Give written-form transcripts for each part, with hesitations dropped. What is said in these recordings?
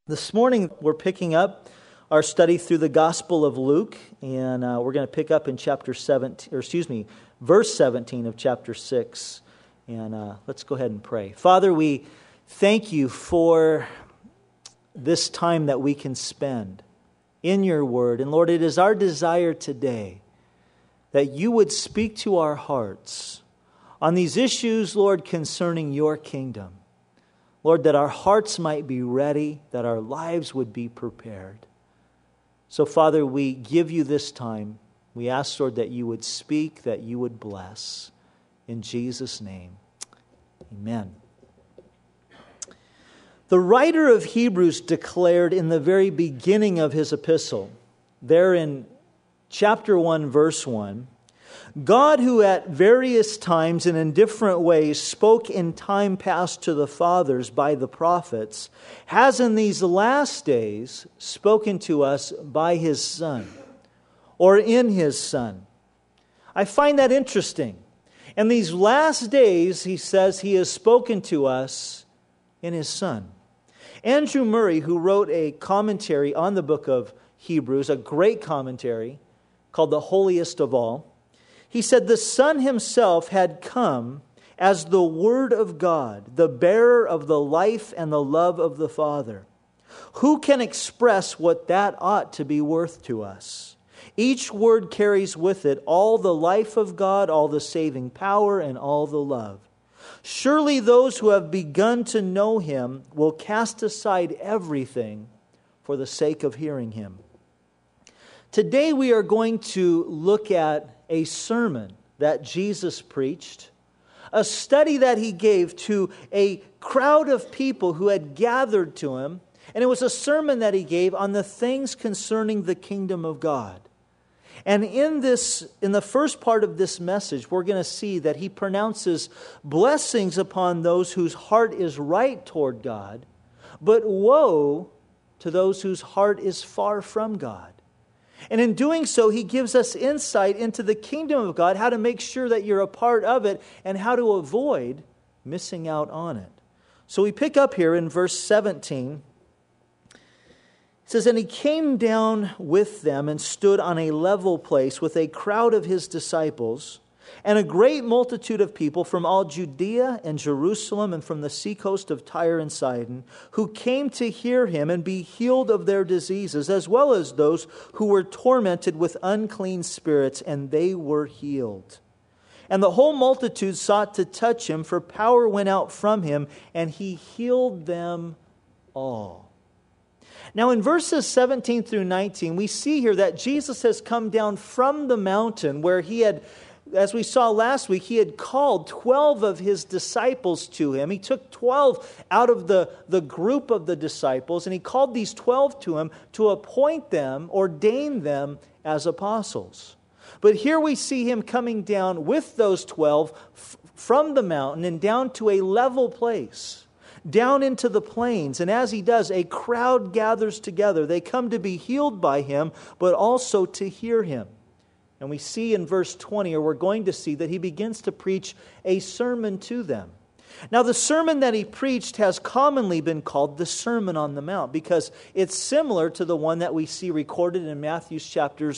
This morning we're picking up our study through the Gospel of Luke, and we're going to pick up in verse 17 of chapter 6. And let's go ahead and pray. Father, we thank you for this time that we can spend in your word. And Lord, it is our desire today that you would speak to our hearts on these issues, Lord, concerning your kingdom. Lord, that our hearts might be ready, that our lives would be prepared. So, Father, we give you this time. We ask, Lord, that you would speak, that you would bless. In Jesus' name, amen. The writer of Hebrews declared in the very beginning of his epistle, there in chapter 1, verse 1, God, who at various times and in different ways spoke in time past to the fathers by the prophets, has in these last days spoken to us by His Son, or in His Son. I find that interesting. In these last days, he says He has spoken to us in His Son. Andrew Murray, who wrote a commentary on the book of Hebrews, a great commentary called The Holiest of All, he said the Son Himself had come as the Word of God, the bearer of the life and the love of the Father. Who can express what that ought to be worth to us? Each word carries with it all the life of God, all the saving power, and all the love. Surely those who have begun to know Him will cast aside everything for the sake of hearing Him. Today we are going to look at a sermon that Jesus preached, a study that He gave to a crowd of people who had gathered to Him, and it was a sermon that He gave on the things concerning the kingdom of God. And in the first part of this message, we're going to see that He pronounces blessings upon those whose heart is right toward God, but woe to those whose heart is far from God. And in doing so, He gives us insight into the kingdom of God, how to make sure that you're a part of it, and how to avoid missing out on it. So we pick up here in verse 17. It says, "And He came down with them and stood on a level place with a crowd of His disciples and a great multitude of people from all Judea and Jerusalem and from the seacoast of Tyre and Sidon, who came to hear Him and be healed of their diseases, as well as those who were tormented with unclean spirits, and they were healed. And the whole multitude sought to touch Him, for power went out from Him, and He healed them all." Now in verses 17 through 19, we see here that Jesus has come down from the mountain where He had, as we saw last week, He had called 12 of His disciples to Him. He took 12 out of the group of the disciples, and He called these 12 to Him to appoint them, ordain them as apostles. But here we see Him coming down with those 12 from the mountain and down to a level place, down into the plains. And as He does, a crowd gathers together. They come to be healed by Him, but also to hear Him. And we see in verse 20, or we're going to see, that He begins to preach a sermon to them. Now, the sermon that He preached has commonly been called the Sermon on the Mount, because it's similar to the one that we see recorded in Matthew chapters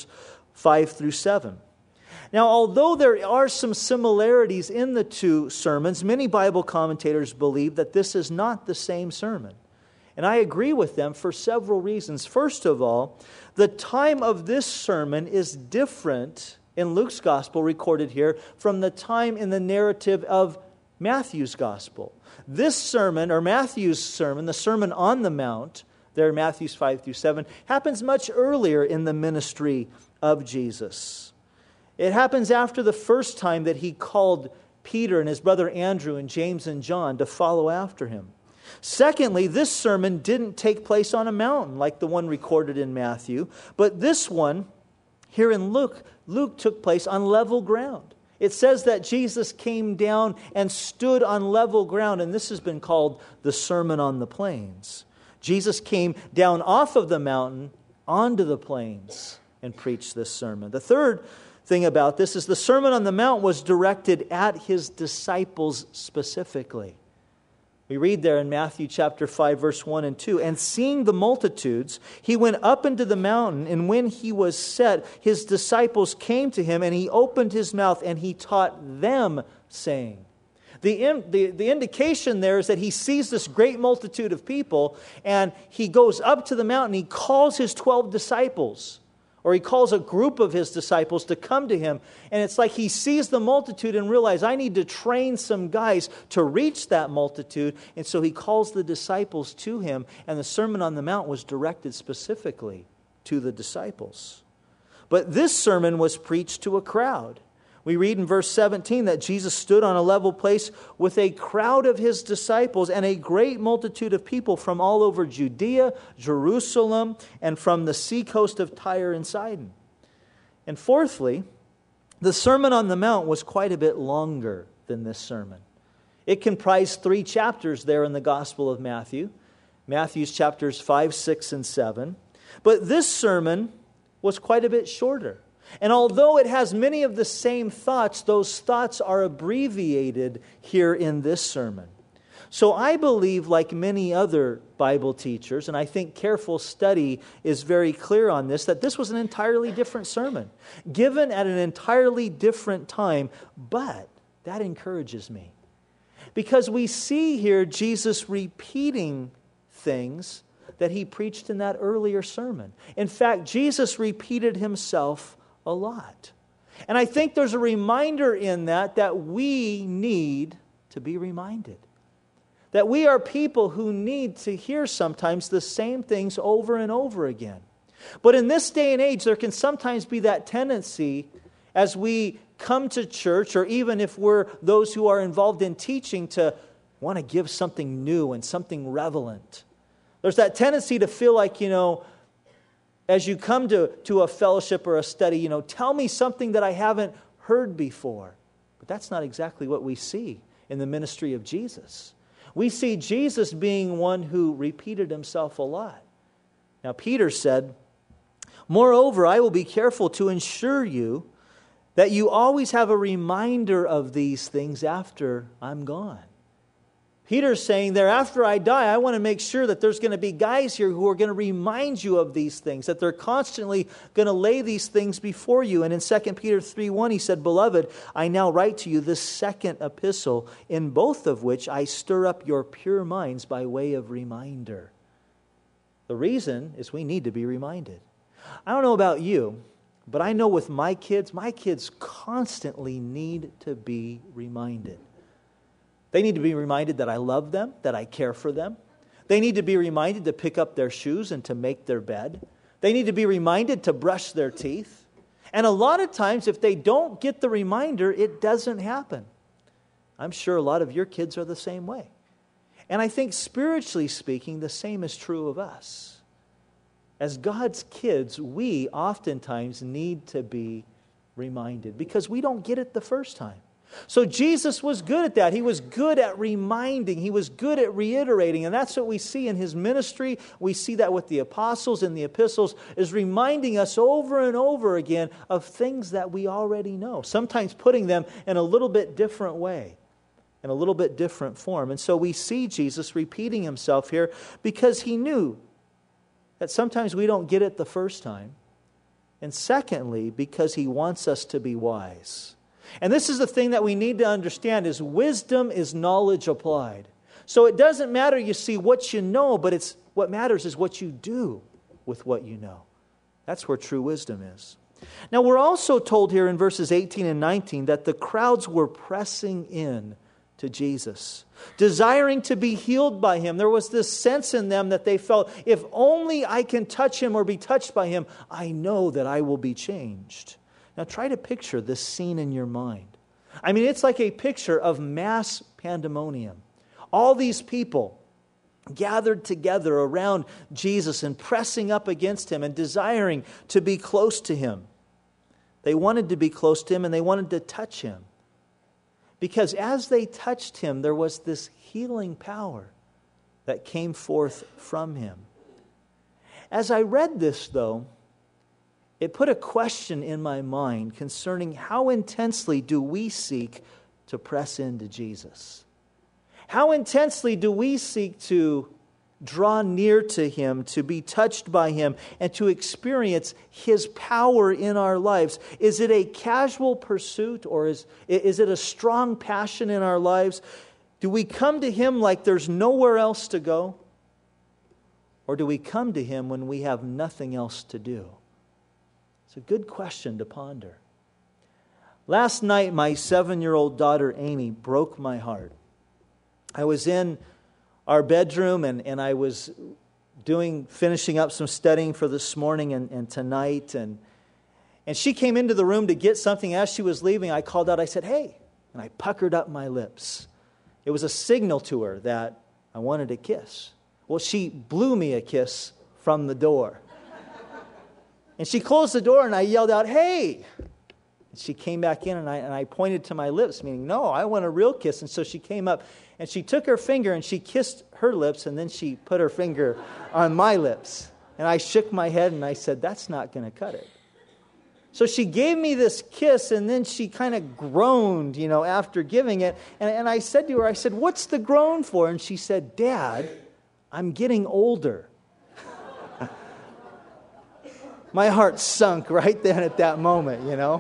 5 through 7. Now, although there are some similarities in the two sermons, many Bible commentators believe that this is not the same sermon. And I agree with them for several reasons. First of all, the time of this sermon is different in Luke's gospel recorded here from the time in the narrative of Matthew's gospel. This sermon, or Matthew's sermon, the Sermon on the Mount, there in Matthew 5 through 7, happens much earlier in the ministry of Jesus. It happens after the first time that He called Peter and his brother Andrew and James and John to follow after Him. Secondly, this sermon didn't take place on a mountain like the one recorded in Matthew, but this one here in Luke took place on level ground. It says that Jesus came down and stood on level ground, and this has been called the Sermon on the Plains. Jesus came down off of the mountain onto the plains and preached this sermon. The third thing about this is the Sermon on the Mount was directed at His disciples specifically. We read there in Matthew chapter 5, verse 1 and 2, "And seeing the multitudes, he went up into the mountain, and when he was set, his disciples came to him, and he opened his mouth, and he taught them, saying." The indication there is that he sees this great multitude of people, and he goes up to the mountain, he calls his 12 disciples, or he calls a group of his disciples to come to him. And it's like he sees the multitude and realizes, I need to train some guys to reach that multitude. And so he calls the disciples to him. And the Sermon on the Mount was directed specifically to the disciples. But this sermon was preached to a crowd. We read in verse 17 that Jesus stood on a level place with a crowd of his disciples and a great multitude of people from all over Judea, Jerusalem, and from the seacoast of Tyre and Sidon. And fourthly, the Sermon on the Mount was quite a bit longer than this sermon. It comprised 3 chapters there in the Gospel of Matthew. Matthew's chapters 5, 6, and 7. But this sermon was quite a bit shorter. And although it has many of the same thoughts, those thoughts are abbreviated here in this sermon. So I believe, like many other Bible teachers, and I think careful study is very clear on this, that this was an entirely different sermon, given at an entirely different time. But that encourages me, because we see here Jesus repeating things that he preached in that earlier sermon. In fact, Jesus repeated himself a lot. And I think there's a reminder in that we need to be reminded. That we are people who need to hear sometimes the same things over and over again. But in this day and age, there can sometimes be that tendency as we come to church, or even if we're those who are involved in teaching, to want to give something new and something relevant. There's that tendency to feel like, as you come to a fellowship or a study, tell me something that I haven't heard before. But that's not exactly what we see in the ministry of Jesus. We see Jesus being one who repeated himself a lot. Now, Peter said, "Moreover, I will be careful to ensure you that you always have a reminder of these things after I'm gone." Peter's saying there, after I die, I want to make sure that there's going to be guys here who are going to remind you of these things, that they're constantly going to lay these things before you. And in 2 Peter 3:1, he said, "Beloved, I now write to you this second epistle, in both of which I stir up your pure minds by way of reminder." The reason is we need to be reminded. I don't know about you, but I know with my kids constantly need to be reminded. They need to be reminded that I love them, that I care for them. They need to be reminded to pick up their shoes and to make their bed. They need to be reminded to brush their teeth. And a lot of times, if they don't get the reminder, it doesn't happen. I'm sure a lot of your kids are the same way. And I think spiritually speaking, the same is true of us. As God's kids, we oftentimes need to be reminded because we don't get it the first time. So Jesus was good at that. He was good at reminding. He was good at reiterating. And that's what we see in his ministry. We see that with the apostles in the epistles, is reminding us over and over again of things that we already know. Sometimes putting them in a little bit different way, in a little bit different form. And so we see Jesus repeating himself here because he knew that sometimes we don't get it the first time. And secondly, because he wants us to be wise. And this is the thing that we need to understand, is wisdom is knowledge applied. So it doesn't matter, you see, what you know, but what matters is what you do with what you know. That's where true wisdom is. Now, we're also told here in verses 18 and 19 that the crowds were pressing in to Jesus, desiring to be healed by him. There was this sense in them that they felt, if only I can touch him or be touched by him, I know that I will be changed. Now try to picture this scene in your mind. I mean, it's like a picture of mass pandemonium. All these people gathered together around Jesus and pressing up against him and desiring to be close to him. They wanted to be close to him and they wanted to touch him. Because as they touched him, there was this healing power that came forth from him. As I read this, though, it put a question in my mind concerning how intensely do we seek to press into Jesus? How intensely do we seek to draw near to Him, to be touched by Him, and to experience His power in our lives? Is it a casual pursuit, or is it a strong passion in our lives? Do we come to Him like there's nowhere else to go? Or do we come to Him when we have nothing else to do? It's a good question to ponder. Last night, my 7-year-old daughter, Amy, broke my heart. I was in our bedroom and I was finishing up some studying for this morning and tonight. And she came into the room to get something. As she was leaving, I called out, I said, "Hey," and I puckered up my lips. It was a signal to her that I wanted a kiss. Well, she blew me a kiss from the door. And she closed the door and I yelled out, "Hey!" And she came back in and I pointed to my lips, meaning, no, I want a real kiss. And so she came up and she took her finger and she kissed her lips and then she put her finger on my lips. And I shook my head and I said, "That's not going to cut it." So she gave me this kiss and then she kind of groaned, after giving it. And I said to her, "What's the groan for?" And she said, "Dad, I'm getting older." My heart sunk right then at that moment,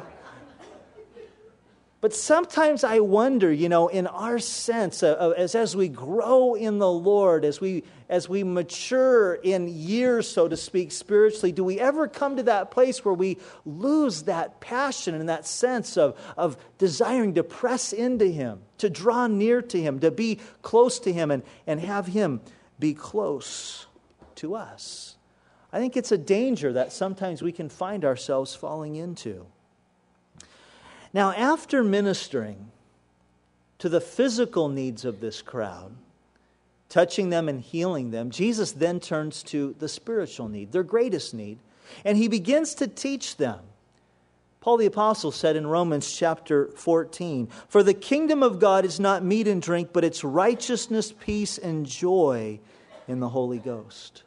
But sometimes I wonder, in our sense, as we grow in the Lord, as we mature in years, so to speak, spiritually, do we ever come to that place where we lose that passion and that sense of desiring to press into Him, to draw near to Him, to be close to Him and have Him be close to us? I think it's a danger that sometimes we can find ourselves falling into. Now, after ministering to the physical needs of this crowd, touching them and healing them, Jesus then turns to the spiritual need, their greatest need, and He begins to teach them. Paul the Apostle said in Romans chapter 14, "For the kingdom of God is not meat and drink, but it's righteousness, peace, and joy in the Holy Ghost."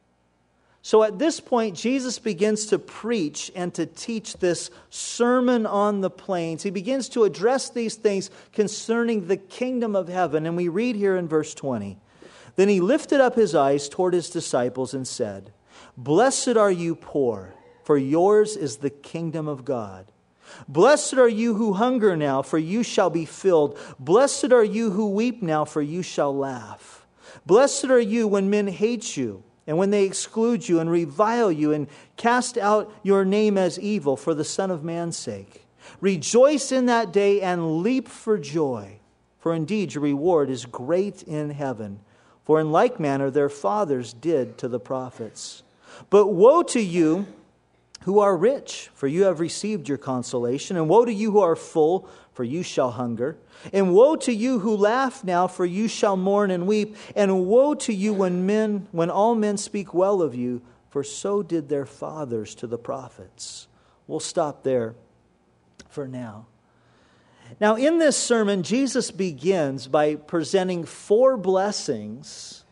So at this point, Jesus begins to preach and to teach this Sermon on the Plains. He begins to address these things concerning the kingdom of heaven. And we read here in verse 20, "Then He lifted up His eyes toward His disciples and said, 'Blessed are you poor, for yours is the kingdom of God. Blessed are you who hunger now, for you shall be filled. Blessed are you who weep now, for you shall laugh. Blessed are you when men hate you, and when they exclude you and revile you and cast out your name as evil for the Son of Man's sake. Rejoice in that day and leap for joy, for indeed your reward is great in heaven. For in like manner their fathers did to the prophets. But woe to you who are rich, for you have received your consolation. And woe to you who are full, for you shall hunger. And woe to you who laugh now, for you shall mourn and weep. And woe to you when all men speak well of you, for so did their fathers to the prophets." We'll stop there for now. Now, in this sermon, Jesus begins by presenting 4 blessings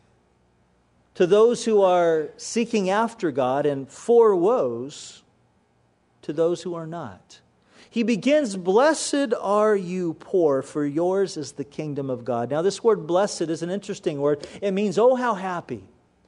to those who are seeking after God and 4 woes to those who are not. He begins, "Blessed are you poor, for yours is the kingdom of God." Now, this word blessed is an interesting word. It means, oh, how happy.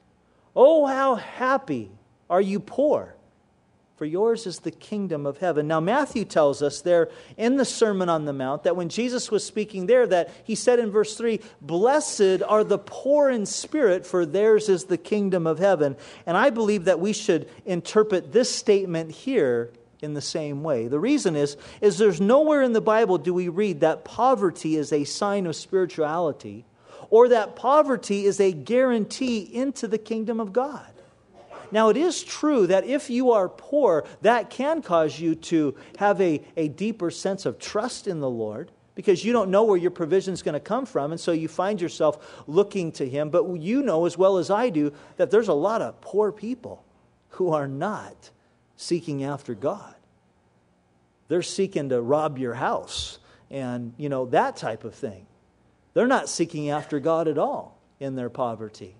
Oh, how happy are you poor, for yours is the kingdom of heaven. Now, Matthew tells us there in the Sermon on the Mount that when Jesus was speaking there, that He said in verse 3, "Blessed are the poor in spirit, for theirs is the kingdom of heaven." And I believe that we should interpret this statement here in the same way. The reason is there's nowhere in the Bible do we read that poverty is a sign of spirituality or that poverty is a guarantee into the kingdom of God. Now, it is true that if you are poor, that can cause you to have a deeper sense of trust in the Lord because you don't know where your provision is going to come from, and so you find yourself looking to Him. But you know as well as I do that there's a lot of poor people who are not seeking after God. They're seeking to rob your house and, that type of thing. They're not seeking after God at all in their poverty.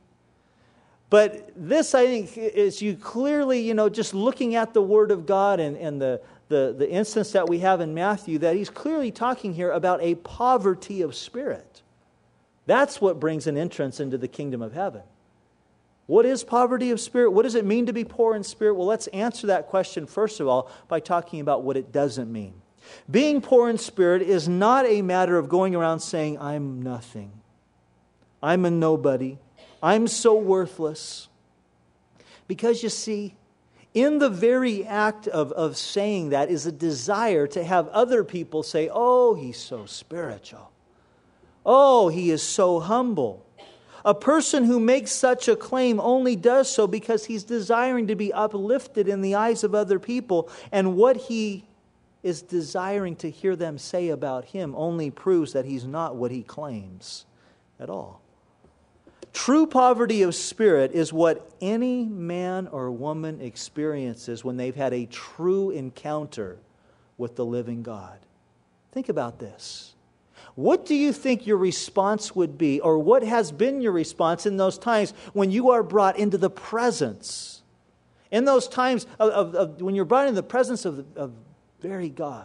But this, I think, is you clearly, just looking at the Word of God and the instance that we have in Matthew, that He's clearly talking here about a poverty of spirit. That's what brings an entrance into the kingdom of heaven. What is poverty of spirit? What does it mean to be poor in spirit? Well, let's answer that question first of all by talking about what it doesn't mean. Being poor in spirit is not a matter of going around saying, I'm nothing. I'm a nobody. I'm so worthless. Because you see, in the very act of saying that is a desire to have other people say, oh, he's so spiritual. Oh, he is so humble. A person who makes such a claim only does so because he's desiring to be uplifted in the eyes of other people, and what he is desiring to hear them say about him only proves that he's not what he claims at all. True poverty of spirit is what any man or woman experiences when they've had a true encounter with the living God. Think about this. What do you think your response would be, or what has been your response in those times when you are brought into the presence? In those times of when you're brought into the presence of very God.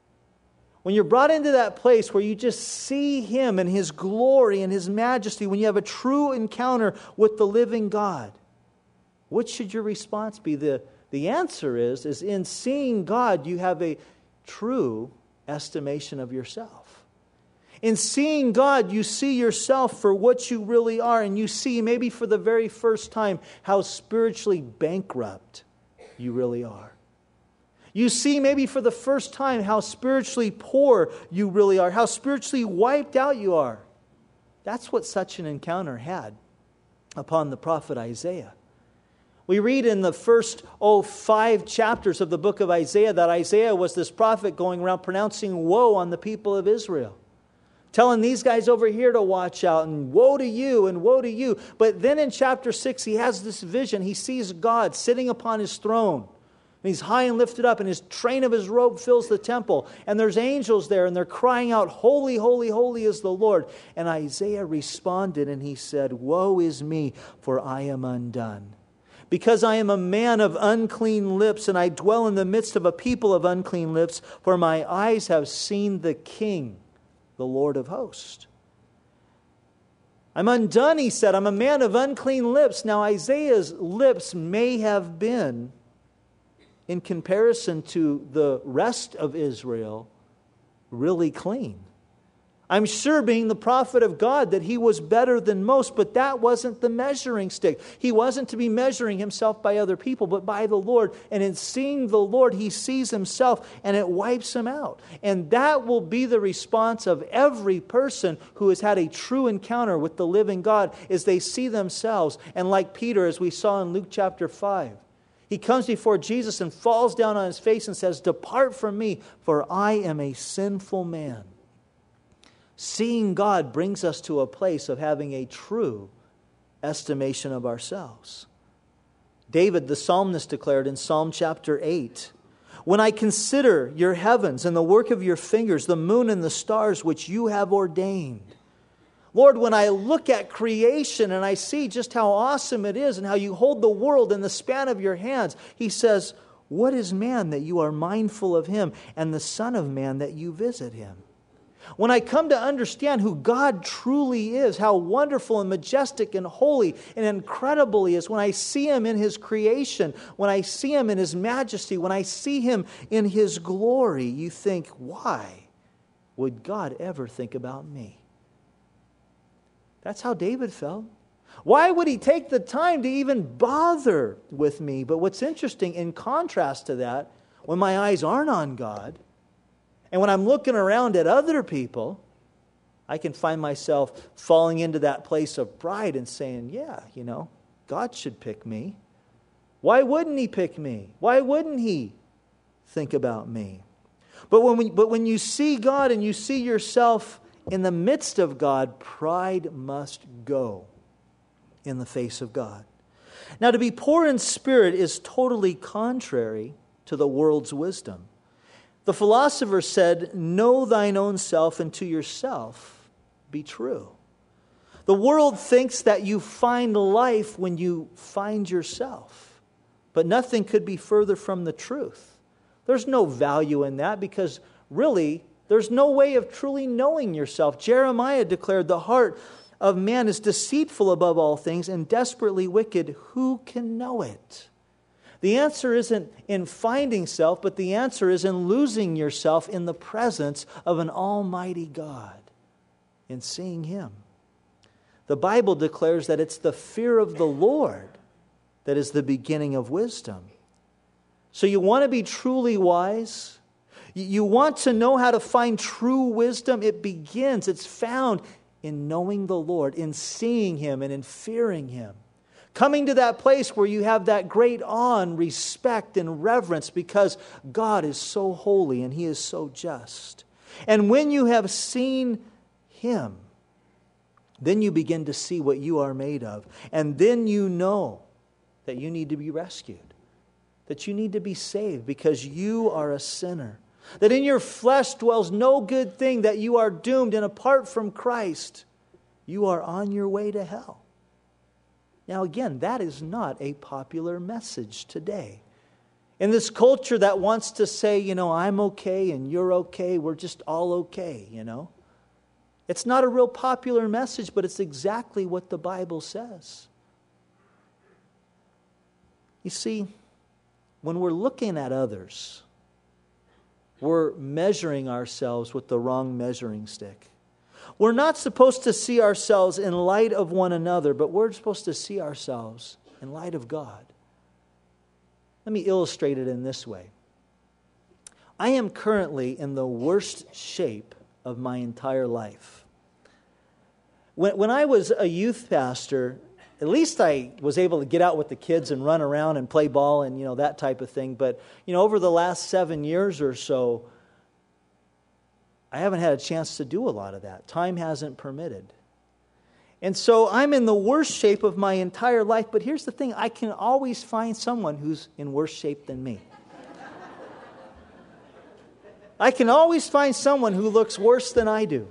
When you're brought into that place where you just see Him and His glory and His majesty, when you have a true encounter with the living God, what should your response be? The answer is in seeing God, you have a true estimation of yourself. In seeing God, you see yourself for what you really are, and you see maybe for the very first time how spiritually bankrupt you really are. You see maybe for the first time how spiritually poor you really are, how spiritually wiped out you are. That's what such an encounter had upon the prophet Isaiah. We read in the first 5 chapters of the book of Isaiah that Isaiah was this prophet going around pronouncing woe on the people of Israel. Telling these guys over here to watch out, and woe to you, and woe to you. But then in chapter 6, he has this vision. He sees God sitting upon His throne. And He's high and lifted up, and His train of His robe fills the temple. And there's angels there, and they're crying out, holy, holy, holy is the Lord. And Isaiah responded, and he said, woe is me, for I am undone. Because I am a man of unclean lips, and I dwell in the midst of a people of unclean lips, for my eyes have seen the King, the Lord of hosts. I'm undone, he said. I'm a man of unclean lips. Now, Isaiah's lips may have been, in comparison to the rest of Israel, really clean. I'm sure, being the prophet of God, that he was better than most, but that wasn't the measuring stick. He wasn't to be measuring himself by other people, but by the Lord. And in seeing the Lord, he sees himself, and it wipes him out. And that will be the response of every person who has had a true encounter with the living God, is they see themselves. And like Peter, as we saw in Luke chapter 5, he comes before Jesus and falls down on his face and says, depart from me, for I am a sinful man. Seeing God brings us to a place of having a true estimation of ourselves. David, the psalmist, declared in Psalm chapter 8, when I consider your heavens and the work of your fingers, the moon and the stars which you have ordained. Lord, when I look at creation and I see just how awesome it is and how you hold the world in the span of your hands, he says, what is man that you are mindful of him, and the Son of Man that you visit him? When I come to understand who God truly is, how wonderful and majestic and holy and incredible He is, when I see Him in His creation, when I see Him in His majesty, when I see Him in His glory, you think, why would God ever think about me? That's how David felt. Why would He take the time to even bother with me? But what's interesting, in contrast to that, when my eyes aren't on God, and when I'm looking around at other people, I can find myself falling into that place of pride and saying, yeah, God should pick me. Why wouldn't He pick me? Why wouldn't He think about me? But when you see God and you see yourself in the midst of God, pride must go in the face of God. Now, to be poor in spirit is totally contrary to the world's wisdom. The philosopher said, know thine own self, and to yourself be true. The world thinks that you find life when you find yourself. But nothing could be further from the truth. There's no value in that, because really, there's no way of truly knowing yourself. Jeremiah declared, the heart of man is deceitful above all things and desperately wicked. Who can know it? The answer isn't in finding self, but the answer is in losing yourself in the presence of an almighty God, in seeing Him. The Bible declares that it's the fear of the Lord that is the beginning of wisdom. So you want to be truly wise? You want to know how to find true wisdom? It's found in knowing the Lord, in seeing Him and in fearing Him. Coming to that place where you have that great awe and respect and reverence because God is so holy and He is so just. And when you have seen Him, then you begin to see what you are made of. And then you know that you need to be rescued, that you need to be saved because you are a sinner, that in your flesh dwells no good thing, that you are doomed, and apart from Christ, you are on your way to hell. Now again, that is not a popular message today. In this culture that wants to say, I'm okay and you're okay, we're just all okay, It's not a real popular message, but it's exactly what the Bible says. You see, when we're looking at others, we're measuring ourselves with the wrong measuring stick. We're not supposed to see ourselves in light of one another, but we're supposed to see ourselves in light of God. Let me illustrate it in this way. I am currently in the worst shape of my entire life. When I was a youth pastor, at least I was able to get out with the kids and run around and play ball and, that type of thing. But, over the last 7 years or so, I haven't had a chance to do a lot of that. Time hasn't permitted. And so I'm in the worst shape of my entire life. But here's the thing. I can always find someone who's in worse shape than me. I can always find someone who looks worse than I do.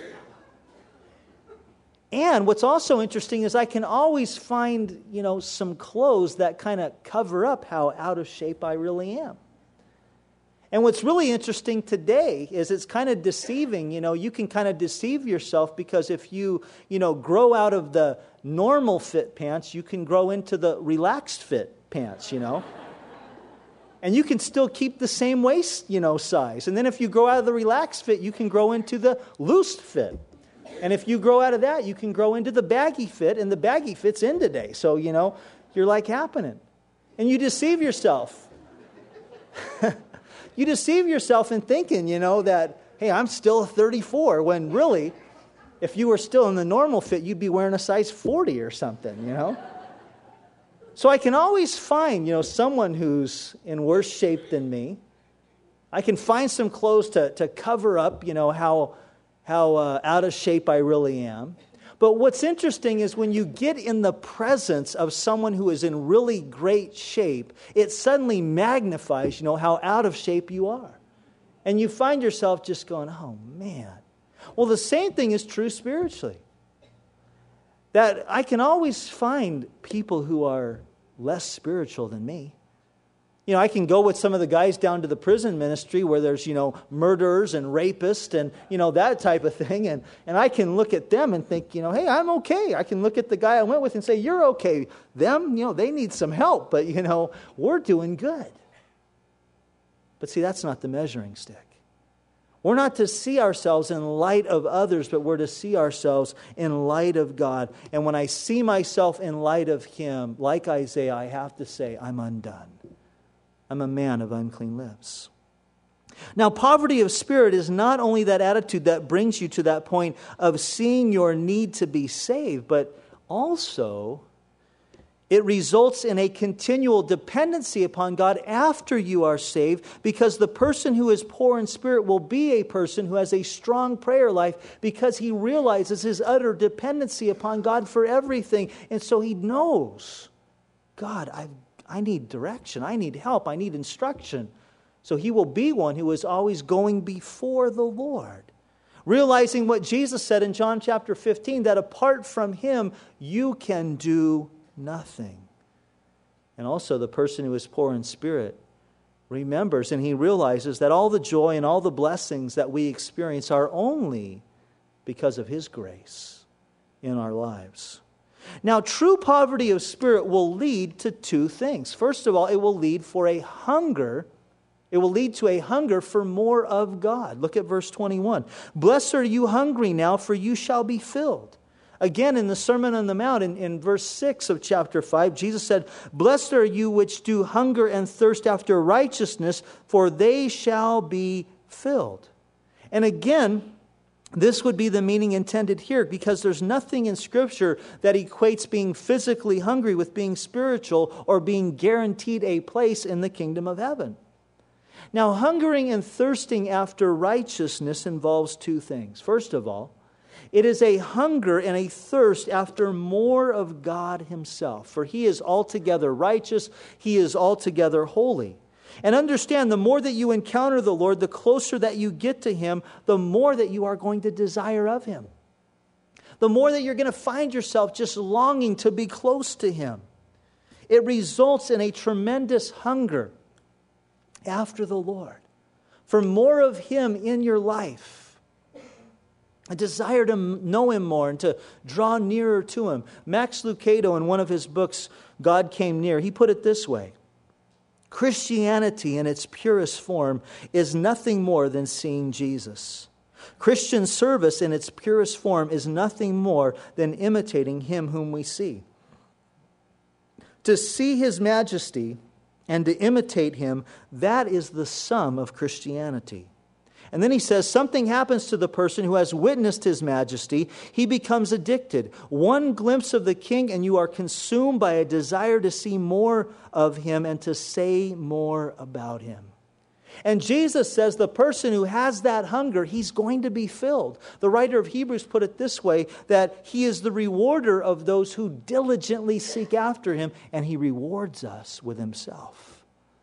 And what's also interesting is I can always find, some clothes that kind of cover up how out of shape I really am. And what's really interesting today is it's kind of deceiving. You can kind of deceive yourself because if you, grow out of the normal fit pants, you can grow into the relaxed fit pants, And you can still keep the same waist, size. And then if you grow out of the relaxed fit, you can grow into the loose fit. And if you grow out of that, you can grow into the baggy fit, and the baggy fit's in today. So, you're like happening. And you deceive yourself. You deceive yourself in thinking, that, hey, I'm still a 34, when really, if you were still in the normal fit, you'd be wearing a size 40 or something, So I can always find, someone who's in worse shape than me. I can find some clothes to cover up, how out of shape I really am. But what's interesting is when you get in the presence of someone who is in really great shape, it suddenly magnifies, how out of shape you are. And you find yourself just going, oh man. Well, the same thing is true spiritually. That I can always find people who are less spiritual than me. I can go with some of the guys down to the prison ministry where there's, murderers and rapists and, that type of thing. And I can look at them and think, hey, I'm okay. I can look at the guy I went with and say, you're okay. Them, they need some help, but, we're doing good. But see, that's not the measuring stick. We're not to see ourselves in light of others, but we're to see ourselves in light of God. And when I see myself in light of Him, like Isaiah, I have to say, I'm undone. I'm a man of unclean lips. Now, poverty of spirit is not only that attitude that brings you to that point of seeing your need to be saved, but also it results in a continual dependency upon God after you are saved, because the person who is poor in spirit will be a person who has a strong prayer life because he realizes his utter dependency upon God for everything. And so he knows, God, I need direction, I need help, I need instruction. So he will be one who is always going before the Lord, realizing what Jesus said in John chapter 15, that apart from Him, you can do nothing. And also the person who is poor in spirit remembers and he realizes that all the joy and all the blessings that we experience are only because of His grace. in our lives. Now, true poverty of spirit will lead to two things. First of all, it will lead for a hunger. It will lead to a hunger for more of God. Look at verse 21. Blessed are you hungry now, for you shall be filled. Again, in the Sermon on the Mount, in verse 6 of chapter 5, Jesus said, Blessed are you which do hunger and thirst after righteousness, for they shall be filled. And again, this would be the meaning intended here, because there's nothing in Scripture that equates being physically hungry with being spiritual or being guaranteed a place in the kingdom of heaven. Now, hungering and thirsting after righteousness involves two things. First of all, it is a hunger and a thirst after more of God Himself, for He is altogether righteous, He is altogether holy. And understand, the more that you encounter the Lord, the closer that you get to Him, the more that you are going to desire of Him. The more that you're going to find yourself just longing to be close to Him. It results in a tremendous hunger after the Lord, for more of Him in your life. A desire to know Him more and to draw nearer to Him. Max Lucado, in one of his books, God Came Near, he put it this way: Christianity in its purest form is nothing more than seeing Jesus. Christian service in its purest form is nothing more than imitating Him whom we see. To see His majesty and to imitate Him, that is the sum of Christianity. And then he says, something happens to the person who has witnessed His majesty. He becomes addicted. One glimpse of the King and you are consumed by a desire to see more of Him and to say more about Him. And Jesus says the person who has that hunger, he's going to be filled. The writer of Hebrews put it this way, that He is the rewarder of those who diligently seek after Him, and He rewards us with Himself.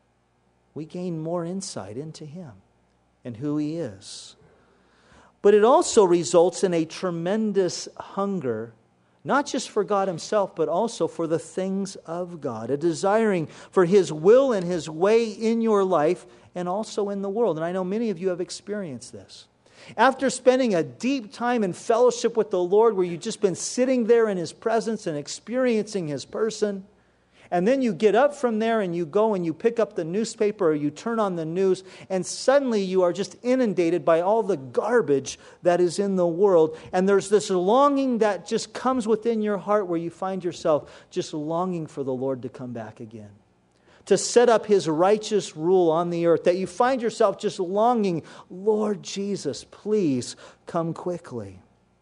We gain more insight into Him and who He is. But it also results in a tremendous hunger, not just for God Himself, but also for the things of God. A desiring for His will and His way in your life and also in the world. And I know many of you have experienced this. After spending a deep time in fellowship with the Lord, where you've just been sitting there in His presence and experiencing His person, and then you get up from there and you go and you pick up the newspaper or you turn on the news, and suddenly you are just inundated by all the garbage that is in the world. And there's this longing that just comes within your heart, where you find yourself just longing for the Lord to come back again, to set up His righteous rule on the earth, that you find yourself just longing, Lord Jesus, please come quickly.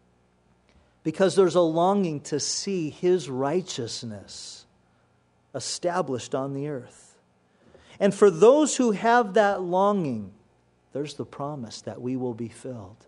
Because there's a longing to see His righteousness established on the earth. And for those who have that longing, there's the promise that we will be filled.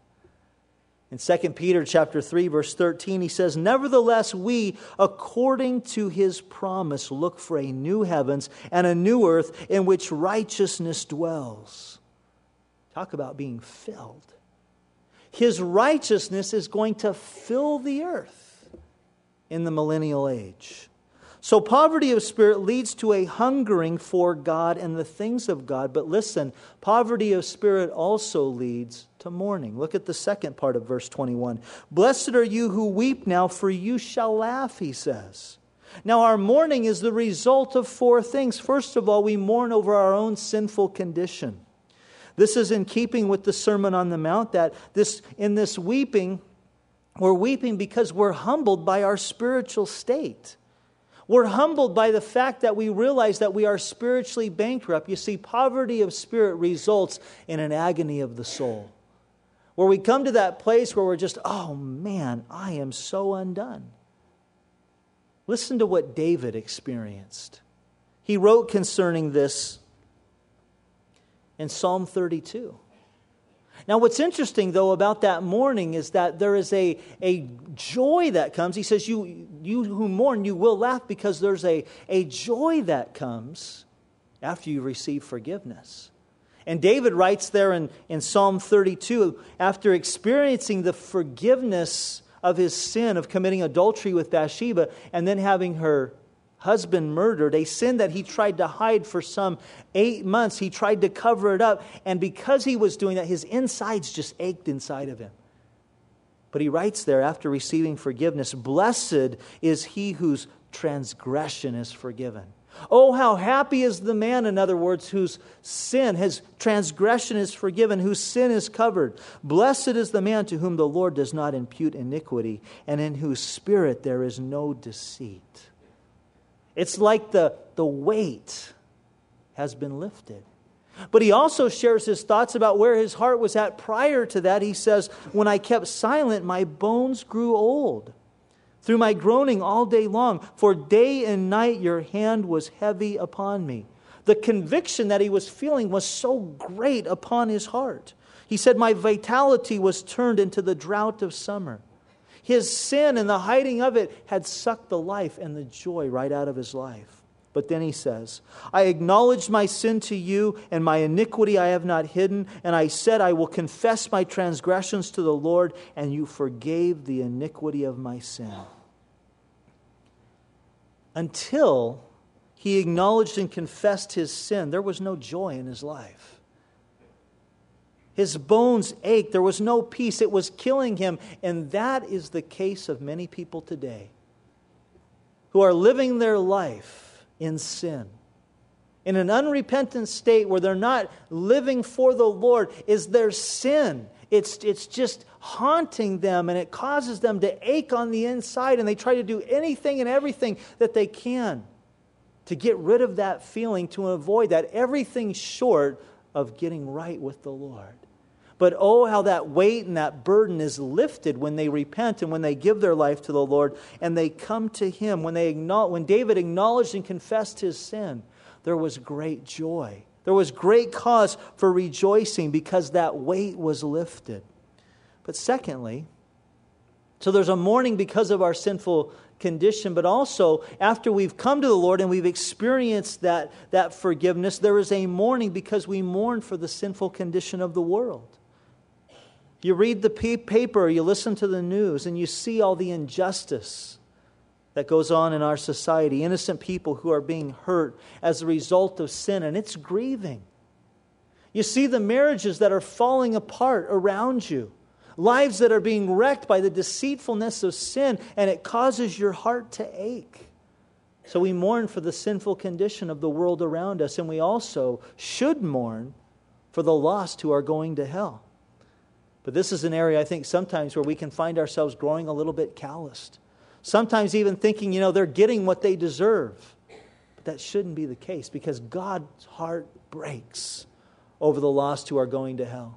In 2 Peter chapter 3, verse 13, he says, Nevertheless, we, according to His promise, look for a new heavens and a new earth in which righteousness dwells. Talk about being filled. His righteousness is going to fill the earth in the millennial age. So poverty of spirit leads to a hungering for God and the things of God. But listen, poverty of spirit also leads to mourning. Look at the second part of verse 21. Blessed are you who weep now, for you shall laugh, he says. Now our mourning is the result of four things. First of all, we mourn over our own sinful condition. This is in keeping with the Sermon on the Mount, that in this weeping, we're weeping because we're humbled by our spiritual state. We're humbled by the fact that we realize that we are spiritually bankrupt. You see, poverty of spirit results in an agony of the soul, where we come to that place where we're just, oh man, I am so undone. Listen to what David experienced. He wrote concerning this in Psalm 32. Now, what's interesting, though, about that mourning is that there is a joy that comes. He says, you who mourn, you will laugh, because there's a joy that comes after you receive forgiveness. And David writes there in Psalm 32, after experiencing the forgiveness of his sin of committing adultery with Bathsheba and then having her husband murdered, a sin that he tried to hide for some 8 months. He tried to cover it up. And because he was doing that, his insides just ached inside of him. But he writes there, after receiving forgiveness, blessed is he whose transgression is forgiven. Oh, how happy is the man, in other words, whose sin, his transgression is forgiven, whose sin is covered. Blessed is the man to whom the Lord does not impute iniquity, and in whose spirit there is no deceit. It's like the weight has been lifted. But he also shares his thoughts about where his heart was at prior to that. He says, when I kept silent, my bones grew old through my groaning all day long. For day and night your hand was heavy upon me. The conviction that he was feeling was so great upon his heart. He said, my vitality was turned into the drought of summer. His sin and the hiding of it had sucked the life and the joy right out of his life. But then he says, I acknowledged my sin to you, and my iniquity I have not hidden. And I said, I will confess my transgressions to the Lord, and you forgave the iniquity of my sin. Until he acknowledged and confessed his sin, there was no joy in his life. His bones ached. There was no peace. It was killing him. And that is the case of many people today who are living their life in sin. In an unrepentant state where they're not living for the Lord is their sin. It's just haunting them, and it causes them to ache on the inside, and they try to do anything and everything that they can to get rid of that feeling, to avoid that, everything short of getting right with the Lord. But oh, how that weight and that burden is lifted when they repent and when they give their life to the Lord and they come to Him. When David acknowledged and confessed his sin, there was great joy. There was great cause for rejoicing because that weight was lifted. But secondly, so there's a mourning because of our sinful condition, but also after we've come to the Lord and we've experienced that forgiveness, there is a mourning because we mourn for the sinful condition of the world. You read the paper, you listen to the news, and you see all the injustice that goes on in our society. Innocent people who are being hurt as a result of sin, and it's grieving. You see the marriages that are falling apart around you. Lives that are being wrecked by the deceitfulness of sin, and it causes your heart to ache. So we mourn for the sinful condition of the world around us, and we also should mourn for the lost who are going to hell. But this is an area, I think, sometimes where we can find ourselves growing a little bit calloused. Sometimes even thinking, they're getting what they deserve. But that shouldn't be the case because God's heart breaks over the lost who are going to hell.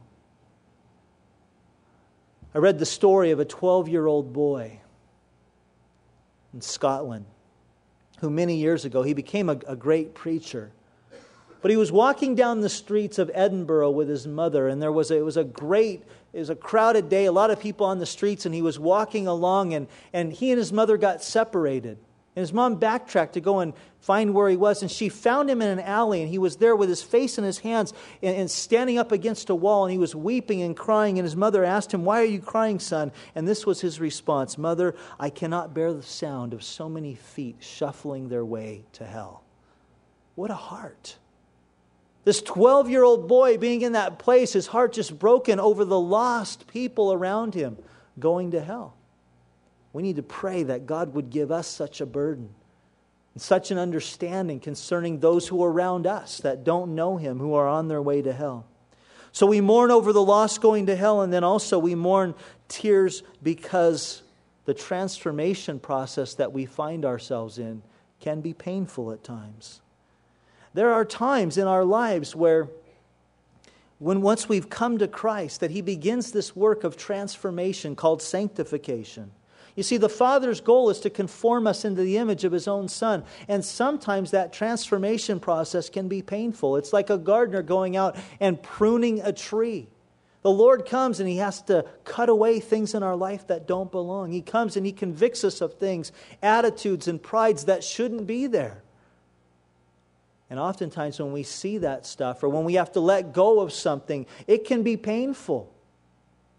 I read the story of a 12-year-old boy in Scotland who many years ago, he became a great preacher. But he was walking down the streets of Edinburgh with his mother, and it was a crowded day, a lot of people on the streets, and he was walking along, and he and his mother got separated. And his mom backtracked to go and find where he was, and she found him in an alley, and he was there with his face in his hands and standing up against a wall, and he was weeping and crying, and his mother asked him, "Why are you crying, son?" And this was his response, "Mother, I cannot bear the sound of so many feet shuffling their way to hell." What a heart. This 12-year-old boy being in that place, his heart just broken over the lost people around him going to hell. We need to pray that God would give us such a burden and such an understanding concerning those who are around us that don't know Him, who are on their way to hell. So we mourn over the lost going to hell, and then also we mourn tears because the transformation process that we find ourselves in can be painful at times. There are times in our lives when once we've come to Christ, that He begins this work of transformation called sanctification. You see, the Father's goal is to conform us into the image of His own Son. And sometimes that transformation process can be painful. It's like a gardener going out and pruning a tree. The Lord comes and He has to cut away things in our life that don't belong. He comes and He convicts us of things, attitudes and prides that shouldn't be there. And oftentimes when we see that stuff or when we have to let go of something, it can be painful.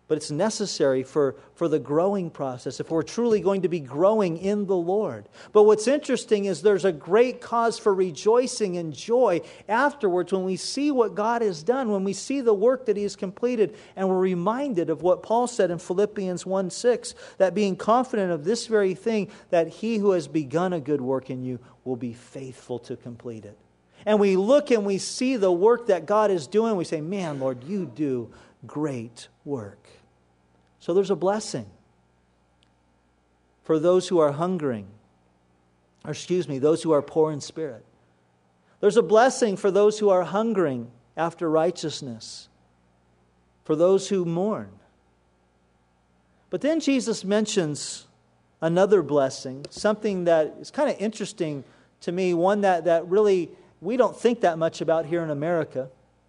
But it's necessary for the growing process if we're truly going to be growing in the Lord. But what's interesting is there's a great cause for rejoicing and joy afterwards when we see what God has done, when we see the work that He has completed, and we're reminded of what Paul said in Philippians 1:6, that being confident of this very thing, that He who has begun a good work in you will be faithful to complete it. And we look and we see the work that God is doing. We say, man, Lord, you do great work. So there's a blessing for those who are hungering, those who are poor in spirit. There's a blessing for those who are hungering after righteousness, for those who mourn. But then Jesus mentions another blessing, something that is kind of interesting to me, one that really we don't think that much about here in America.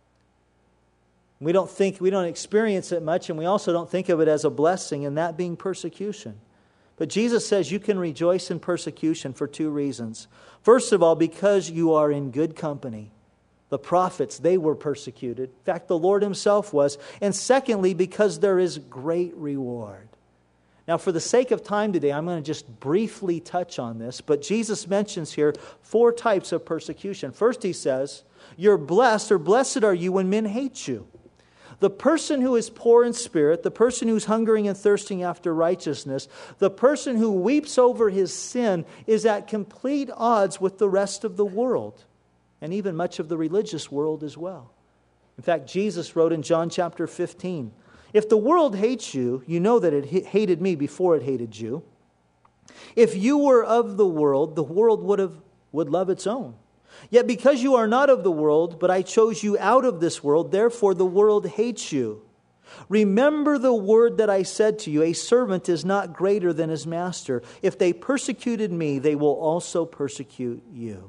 We don't experience it much, and we also don't think of it as a blessing, and that being persecution. But Jesus says you can rejoice in persecution for two reasons. First of all, because you are in good company. The prophets, they were persecuted. In fact, the Lord Himself was. And secondly, because there is great reward. Now, for the sake of time today, I'm going to just briefly touch on this, but Jesus mentions here 4 types of persecution. First, He says, you're blessed, or blessed are you when men hate you. The person who is poor in spirit, the person who's hungering and thirsting after righteousness, the person who weeps over his sin is at complete odds with the rest of the world, and even much of the religious world as well. In fact, Jesus wrote in John chapter 15, if the world hates you, you know that it hated me before it hated you. If you were of the world would love its own. Yet because you are not of the world, but I chose you out of this world, therefore the world hates you. Remember the word that I said to you, a servant is not greater than his master. If they persecuted me, they will also persecute you.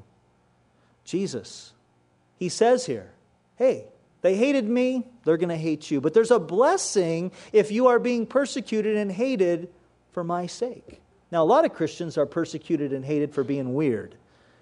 Jesus, He says here, hey, they hated me, they're going to hate you. But there's a blessing if you are being persecuted and hated for my sake. Now, a lot of Christians are persecuted and hated for being weird,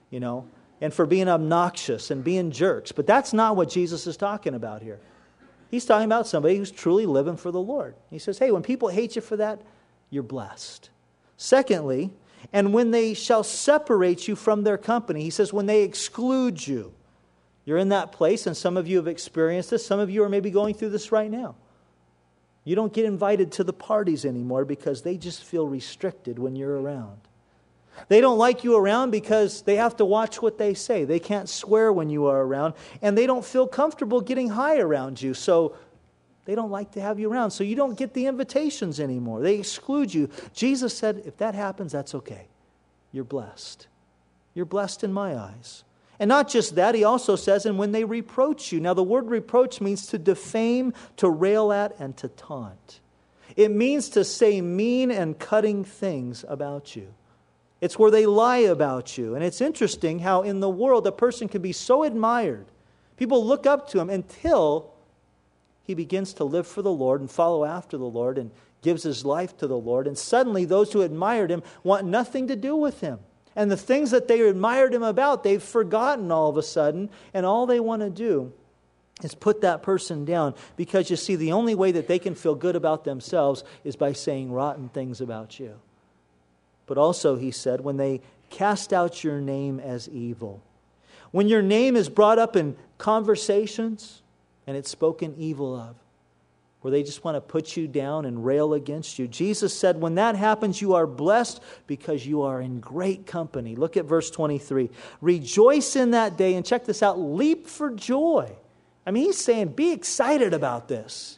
and for being obnoxious and being jerks. But that's not what Jesus is talking about here. He's talking about somebody who's truly living for the Lord. He says, hey, when people hate you for that, you're blessed. Secondly, and when they shall separate you from their company, He says, when they exclude you. You're in that place, and some of you have experienced this. Some of you are maybe going through this right now. You don't get invited to the parties anymore because they just feel restricted when you're around. They don't like you around because they have to watch what they say. They can't swear when you are around, and they don't feel comfortable getting high around you, so they don't like to have you around. So you don't get the invitations anymore. They exclude you. Jesus said, if that happens, that's okay. You're blessed. You're blessed in my eyes. And not just that, He also says, and when they reproach you. Now, the word reproach means to defame, to rail at, and to taunt. It means to say mean and cutting things about you. It's where they lie about you. And it's interesting how in the world a person can be so admired. People look up to him until he begins to live for the Lord and follow after the Lord and gives his life to the Lord. And suddenly those who admired him want nothing to do with him. And the things that they admired him about, they've forgotten all of a sudden. And all they want to do is put that person down. Because you see, the only way that they can feel good about themselves is by saying rotten things about you. But also, he said, when they cast out your name as evil. When your name is brought up in conversations and it's spoken evil of, where they just want to put you down and rail against you. Jesus said, when that happens, you are blessed because you are in great company. Look at verse 23. Rejoice in that day, and check this out, leap for joy. I mean, He's saying, be excited about this.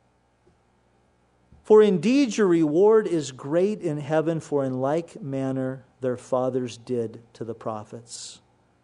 For indeed your reward is great in heaven, for in like manner their fathers did to the prophets.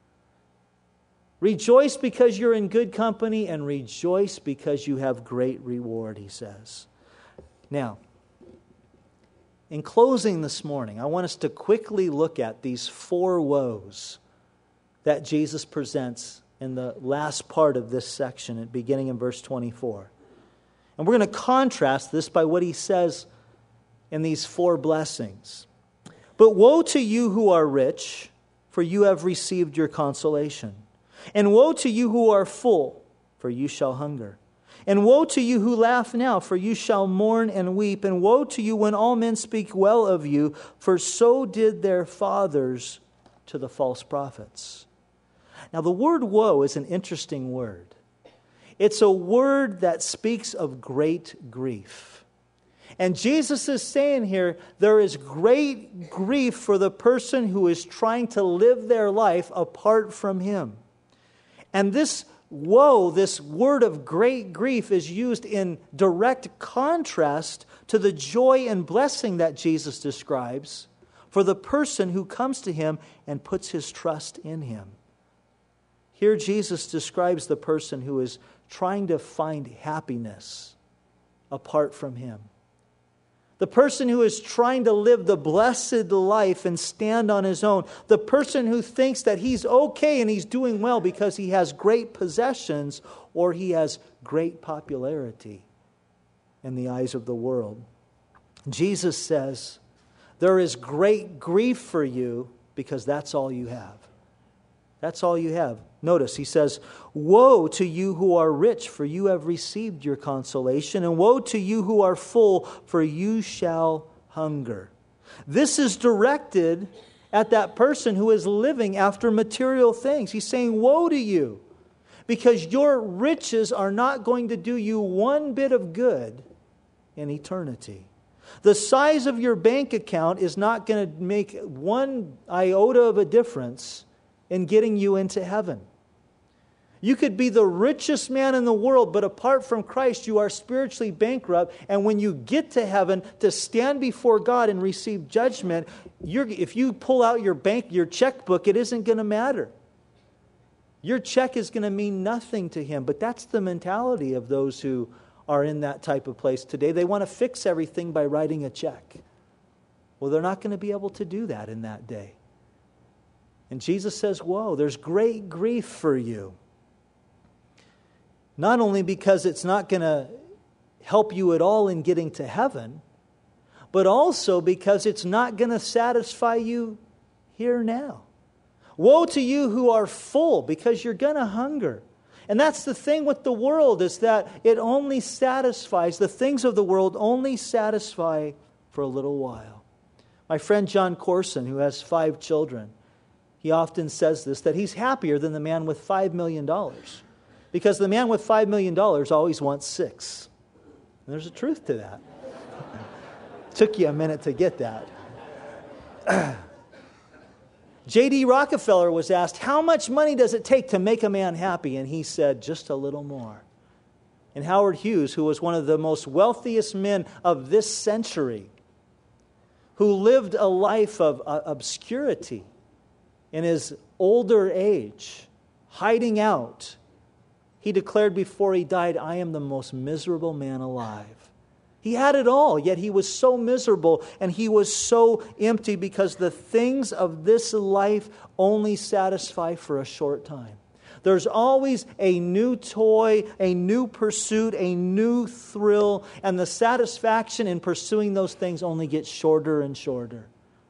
Rejoice because you're in good company, and rejoice because you have great reward, He says. Now, in closing this morning, I want us to quickly look at these 4 woes that Jesus presents in the last part of this section, beginning in verse 24. And we're going to contrast this by what He says in these 4 blessings. But woe to you who are rich, for you have received your consolation. And woe to you who are full, for you shall hunger. And woe to you who laugh now, for you shall mourn and weep. And woe to you when all men speak well of you, for so did their fathers to the false prophets. Now the word woe is an interesting word. It's a word that speaks of great grief. And Jesus is saying here, there is great grief for the person who is trying to live their life apart from Him. And this woe, this word of great grief, is used in direct contrast to the joy and blessing that Jesus describes for the person who comes to Him and puts his trust in Him. Here Jesus describes the person who is trying to find happiness apart from Him. The person who is trying to live the blessed life and stand on his own. The person who thinks that he's okay and he's doing well because he has great possessions or he has great popularity in the eyes of the world. Jesus says, there is great grief for you because that's all you have. That's all you have. Notice, he says, woe to you who are rich, for you have received your consolation. And woe to you who are full, for you shall hunger. This is directed at that person who is living after material things. He's saying, woe to you, because your riches are not going to do you one bit of good in eternity. The size of your bank account is not going to make one iota of a difference in getting you into heaven. You could be the richest man in the world, but apart from Christ, you are spiritually bankrupt. And when you get to heaven to stand before God and receive judgment, if you pull out your checkbook, it isn't going to matter. Your check is going to mean nothing to Him. But that's the mentality of those who are in that type of place today. They want to fix everything by writing a check. Well, they're not going to be able to do that in that day. And Jesus says, whoa, there's great grief for you. Not only because it's not going to help you at all in getting to heaven, but also because it's not going to satisfy you here now. Woe to you who are full, because you're going to hunger. And that's the thing with the world, is that it only satisfies, the things of the world only satisfy for a little while. My friend John Corson, who has 5 children, he often says this, that he's happier than the man with $5 million. Because the man with $5 million always wants 6. And there's a truth to that. Took you a minute to get that. J.D. Rockefeller was asked, how much money does it take to make a man happy? And he said, just a little more. And Howard Hughes, who was one of the most wealthiest men of this century, who lived a life of obscurity in his older age, hiding out, he declared before he died, I am the most miserable man alive. He had it all, yet he was so miserable and he was so empty because the things of this life only satisfy for a short time. There's always a new toy, a new pursuit, a new thrill, and the satisfaction in pursuing those things only gets shorter and shorter.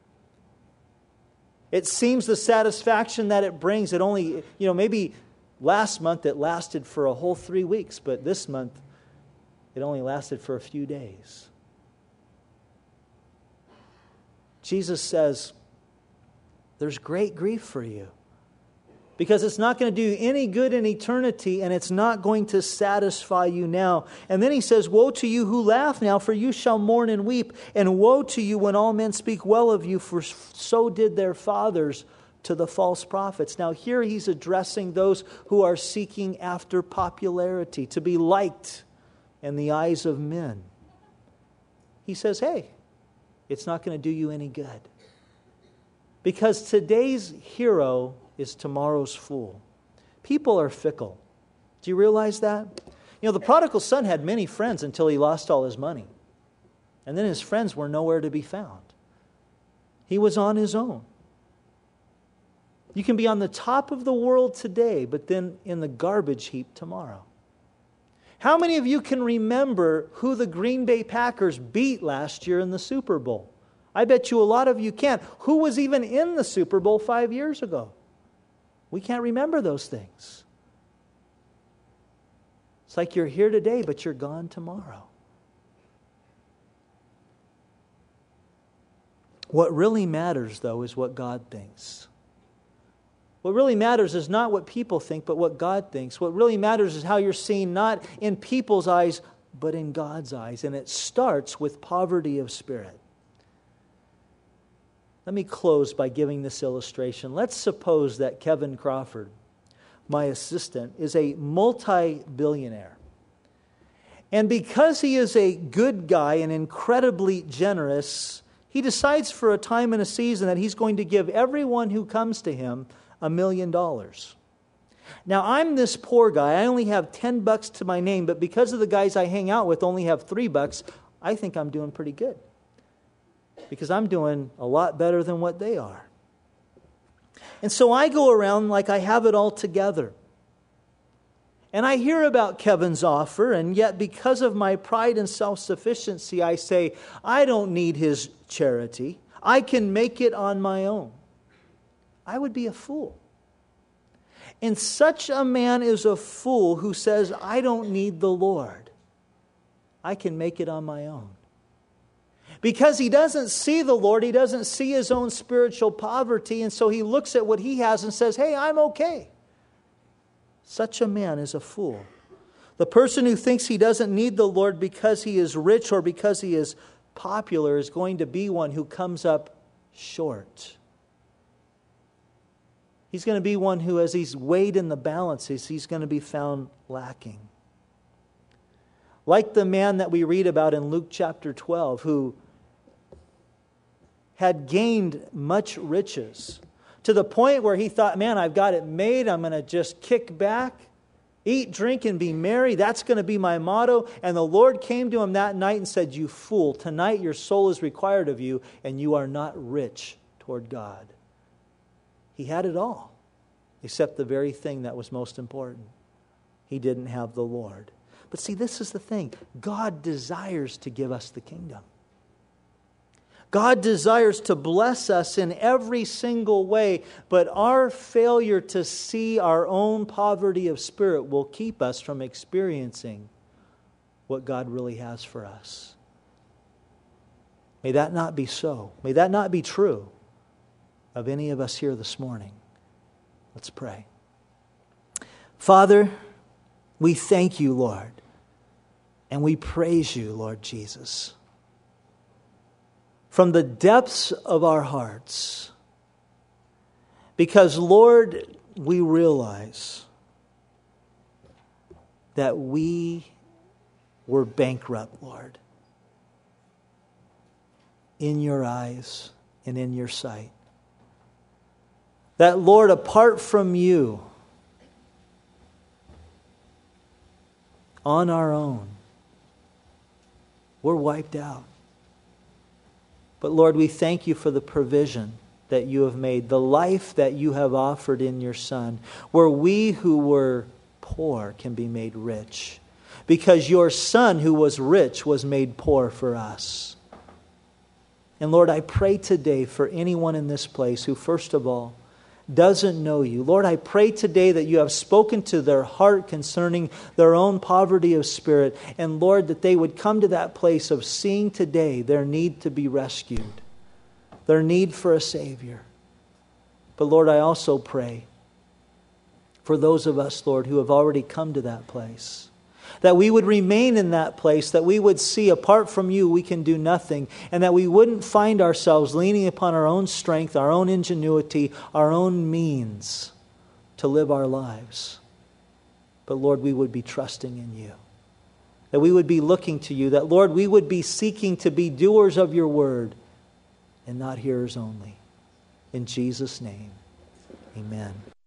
It seems the satisfaction that it brings, it only, maybe last month it lasted for a whole 3 weeks, but this month it only lasted for a few days. Jesus says, there's great grief for you because it's not going to do you any good in eternity and it's not going to satisfy you now. And then he says, woe to you who laugh now, for you shall mourn and weep. And woe to you when all men speak well of you, for so did their fathers to the false prophets. Now here he's addressing those who are seeking after popularity, to be liked in the eyes of men. He says, hey, it's not going to do you any good. Because today's hero is tomorrow's fool. People are fickle. Do you realize that? The prodigal son had many friends until he lost all his money. And then his friends were nowhere to be found. He was on his own. You can be on the top of the world today, but then in the garbage heap tomorrow. How many of you can remember who the Green Bay Packers beat last year in the Super Bowl? I bet you a lot of you can't. Who was even in the Super Bowl 5 years ago? We can't remember those things. It's like you're here today, but you're gone tomorrow. What really matters, though, is what God thinks. What really matters is not what people think, but what God thinks. What really matters is how you're seen, not in people's eyes, but in God's eyes. And it starts with poverty of spirit. Let me close by giving this illustration. Let's suppose that Kevin Crawford, my assistant, is a multi-billionaire. And because he is a good guy and incredibly generous, he decides for a time and a season that he's going to give everyone who comes to him $1 million. Now, I'm this poor guy. I only have $10 to my name, but because of the guys I hang out with only have $3, I think I'm doing pretty good. Because I'm doing a lot better than what they are. And so I go around like I have it all together. And I hear about Kevin's offer, and yet because of my pride and self-sufficiency, I say, I don't need his charity. I can make it on my own. I would be a fool. And such a man is a fool who says, I don't need the Lord. I can make it on my own. Because he doesn't see the Lord, he doesn't see his own spiritual poverty, and so he looks at what he has and says, hey, I'm okay. Such a man is a fool. The person who thinks he doesn't need the Lord because he is rich or because he is popular is going to be one who comes up short. He's going to be one who, as he's weighed in the balances, he's going to be found lacking. Like the man that we read about in Luke chapter 12, who had gained much riches to the point where he thought, man, I've got it made. I'm going to just kick back, eat, drink, and be merry. That's going to be my motto. And the Lord came to him that night and said, you fool, tonight your soul is required of you, and you are not rich toward God. He had it all, except the very thing that was most important. He didn't have the Lord. But see, this is the thing. God desires to give us the kingdom. God desires to bless us in every single way, but our failure to see our own poverty of spirit will keep us from experiencing what God really has for us. May that not be so. May that not be true of any of us here this morning. Let's pray. Father, we thank you, Lord, and we praise you, Lord Jesus. From the depths of our hearts. Because, Lord, we realize that we were bankrupt, Lord, in your eyes and in your sight. That, Lord, apart from you, on our own, we're wiped out. But Lord, we thank you for the provision that you have made, the life that you have offered in your Son, where we who were poor can be made rich. Because your Son who was rich was made poor for us. And Lord, I pray today for anyone in this place who, first of all, doesn't know you. Lord, I pray today that you have spoken to their heart concerning their own poverty of spirit. And Lord, that they would come to that place of seeing today their need to be rescued, their need for a Savior. But Lord, I also pray for those of us, Lord, who have already come to that place, that we would remain in that place, that we would see apart from you we can do nothing, and that we wouldn't find ourselves leaning upon our own strength, our own ingenuity, our own means to live our lives. But Lord, we would be trusting in you, that we would be looking to you, that Lord, we would be seeking to be doers of your word and not hearers only. In Jesus' name, amen.